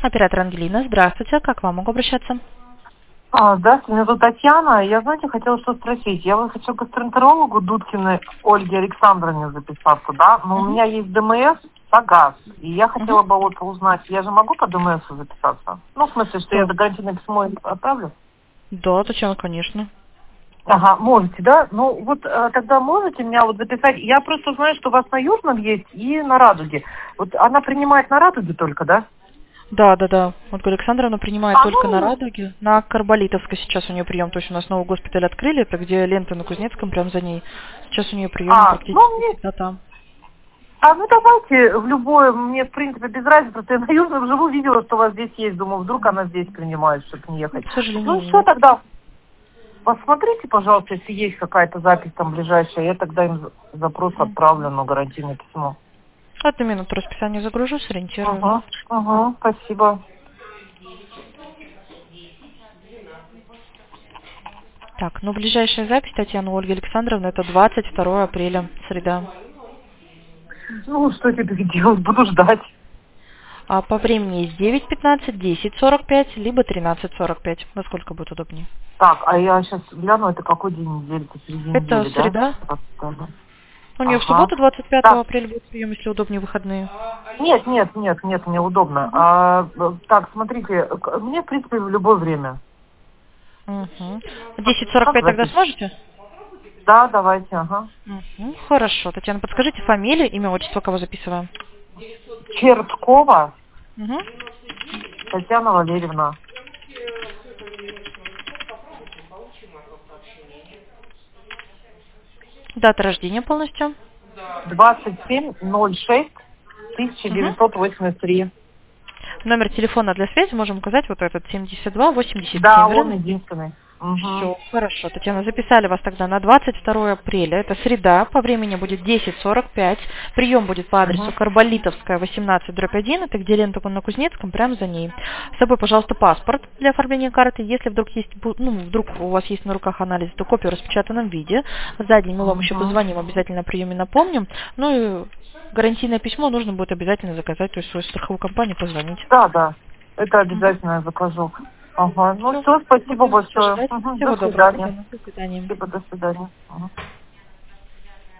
Оператор Ангелина, здравствуйте. Как вам могу обращаться? Здравствуйте, меня зовут Татьяна. Я, знаете, хотела что спросить. Я вот хочу к гастроэнтерологу Дудкиной Ольге Александровне записаться, да? Но у меня есть ДМС, САГАС. И я хотела бы вот узнать, я же могу по ДМС записаться? Ну, в смысле, что я Да. до гарантийное письмо отправлю? Да, Татьяна, конечно. Ага, можете, да? Ну, вот тогда можете меня вот записать? Я просто знаю, что у вас на Южном есть и на Радуге. Вот она принимает на Радуге только, да? Да. Ольга Александровна принимает только на Ну, Радуге. На Карболитовской сейчас у нее прием. То есть у нас новый госпиталь открыли, это где лента на Кузнецком, прям за ней. Сейчас у нее прием ну, практически мне всегда там. ну давайте в любое, мне в принципе без разницы, просто я на Южном живу, видела, что у вас здесь есть, думаю, вдруг она здесь принимает, чтобы не ехать. К сожалению, Ну все, нет. тогда посмотрите, пожалуйста, если есть какая-то запись там ближайшая, я тогда им запрос отправлю на гарантийное письмо. Одну минуту расписание загружу, сориентирую. Спасибо. Так, ну ближайшая запись Татьяны Ольги Александровны это 22 апреля, среда. Ну, что теперь делать, буду ждать. А по времени есть 9:15, 10:45, либо 13:45. Насколько будет удобнее? Так, а я сейчас гляну, это какой день недели, это середина Это недели, да? среда. У нее в Ага. субботу 25 Так, апреля будет прием, если удобнее выходные. нет, мне удобно. Так, смотрите, мне, в принципе, в любое время. Угу. Как 10:45 тогда запись? сможете? Да, давайте, ага. Угу. Хорошо. Татьяна, подскажите фамилию, имя, отчество, кого записываем? Черткова Угу. Татьяна Валерьевна. Дата рождения полностью. 27.06.1983. Номер телефона для связи можем указать вот этот 7287, Да, он верно? единственный. Угу. Все, хорошо. Татьяна, записали вас тогда на 22 апреля. Это среда. По времени будет 10:45. Прием будет по адресу Угу. Карболитовская, 18/1. Это где лента на Кузнецком, прямо за ней. С собой, пожалуйста, паспорт для оформления карты. Если вдруг есть, вдруг у вас есть на руках анализ, то копию в распечатанном виде. За день мы вам еще Угу. позвоним, обязательно о приеме напомним. Ну и гарантийное письмо нужно будет обязательно заказать, то есть свою страховую компанию позвонить. Да. Это обязательно я закажу. Ага. Ну Все. все, спасибо большое. Всего До доброго, свидания. Татьяна. До свидания. Спасибо, до свидания. Ага.